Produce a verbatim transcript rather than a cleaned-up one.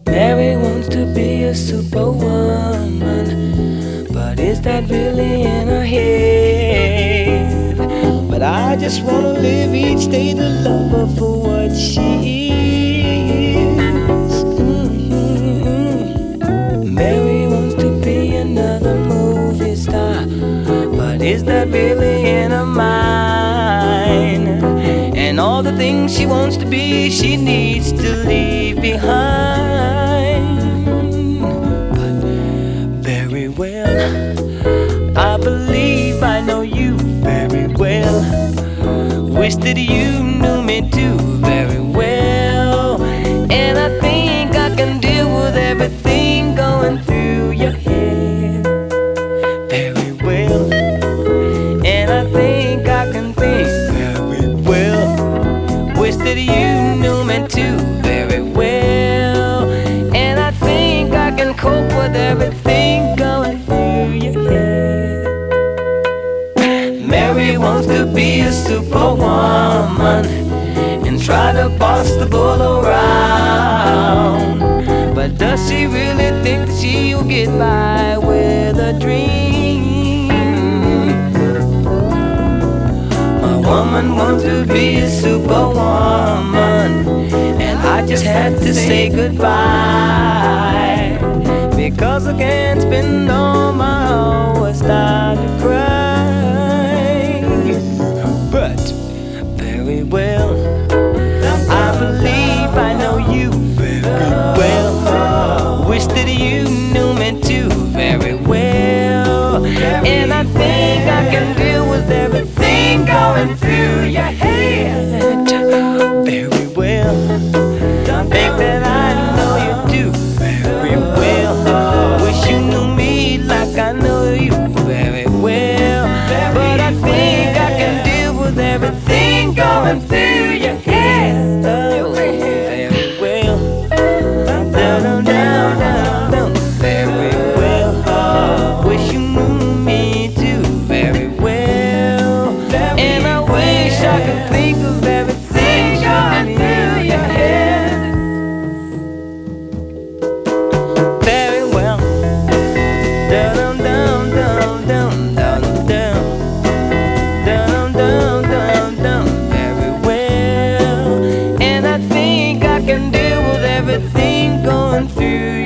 Mary wants to be a superwoman, but is that really in her head? But I just wanna live each day to love her for what she is. Mm-hmm. Mary wants to be another movie star, but is that really in her mind? And all the things she wants to be, she needs to leave behind. But very well, I believe I know you very well. Wish that you knew me too very well. And I think I can deal with everything going through your head very well. And I think I can think very well. Wish that you knew me too very well. And I think I can cope with everything going through your head. Mary wants to be a superwoman and try to boss the bull around. But does she really think that she'll get by with a dream? My woman wants to be a superwoman, and I just had to say goodbye, because I can't spend all my hours starting to cry. But very well, I believe I know you very well. Wish that you knew me too very well. And I think I can deal with everything going through your head very well. Think that I know you do very well. Wish you knew me like I know you very well. But I think I can deal with everything going through your head very well. Down, down, down, down, very well. Wish you knew me too very well. And I wish I could think of everything going through your head very well. Down, down, down, down, down, down, down, down, down, down, very well. And I think I can deal with everything going through